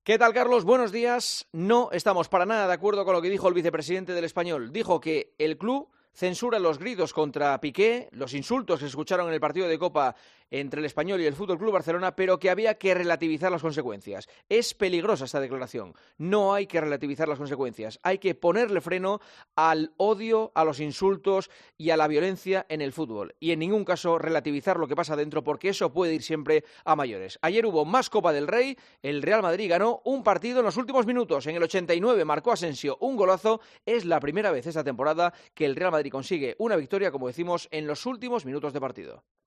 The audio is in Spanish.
¿Qué tal, Carlos? Buenos días. No estamos para nada de acuerdo con lo que dijo el vicepresidente del Español. Dijo que el club censura los gritos contra Piqué, los insultos que se escucharon en el partido de Copa entre el Español y el Fútbol Club Barcelona, pero que había que relativizar las consecuencias. Es peligrosa esta declaración. No hay que relativizar las consecuencias. Hay que ponerle freno al odio, a los insultos y a la violencia en el fútbol. Y en ningún caso relativizar lo que pasa dentro, porque eso puede ir siempre a mayores. Ayer hubo más Copa del Rey. El Real Madrid ganó un partido en los últimos minutos. En el 89 marcó Asensio un golazo. Es la primera vez esta temporada que el Real Madrid consigue una victoria, como decimos, en los últimos minutos de partido.